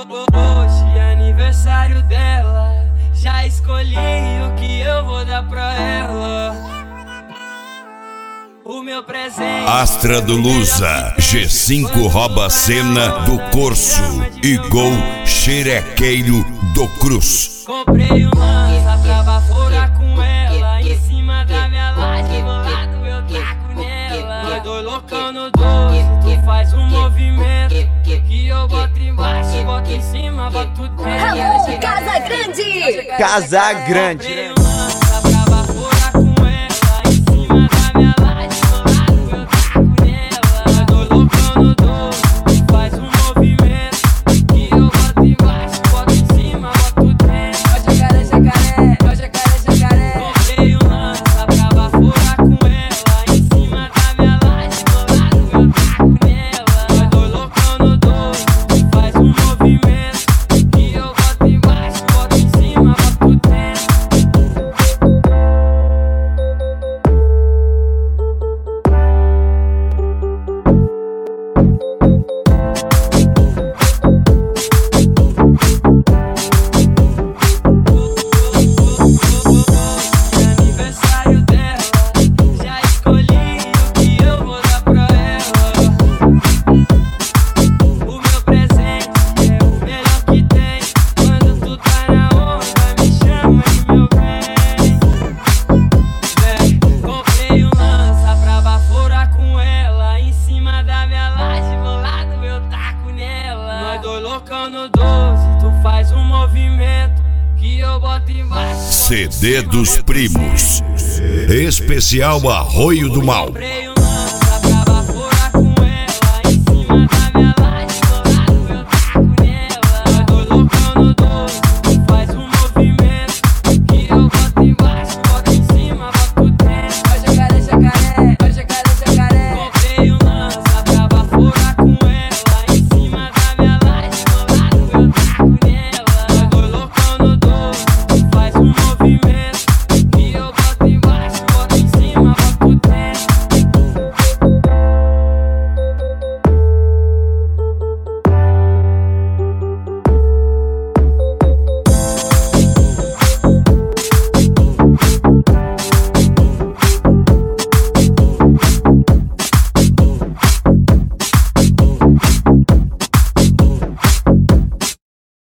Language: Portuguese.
Hoje é aniversário dela, já escolhi o que eu vou dar pra ela. O meu presente Astra do Lusa, G5 rouba a cena do Corso e Gol Xerequeiro do Cruz. comprei um lança pra baforar com ela, em cima da minha laje, bolado eu taco nela. Dois loucão no 12, tu faz um movimento que eu boto embaixo, boto em cima, boto dentro. Alô, Casa Grande! Casa Grande. Comprei um lança pra baforar com ela, em cima da minha laje, bolado eu taco nela. Dois loucão no 12, tu faz um movimento que eu boto embaixo, boto em cima, boto dentro. Jacaré, jacaré, jacaré, jacaré. Comprei um lança pra baforar com ela, em cima da minha laje, bolado eu taco nela. Dois loucão no 12, tu faz um movimento que eu boto embaixo, boto em cima, boto dentro. Aniversário dela, já escolhi o que eu vou dar pra ela. O meu presente é o melhor que tem. Quando tu tá na onda, me chama de meu bem. Comprei um lança pra baforar com ela, em cima da minha laje, bolado eu taco nela. Nós dois loucão no 12, tu faz um movimento que eu boto embaixo. CD dos Primos, especial Arroio do Mal. Comprei um lança pra baforar com ela, em cima da minha laje.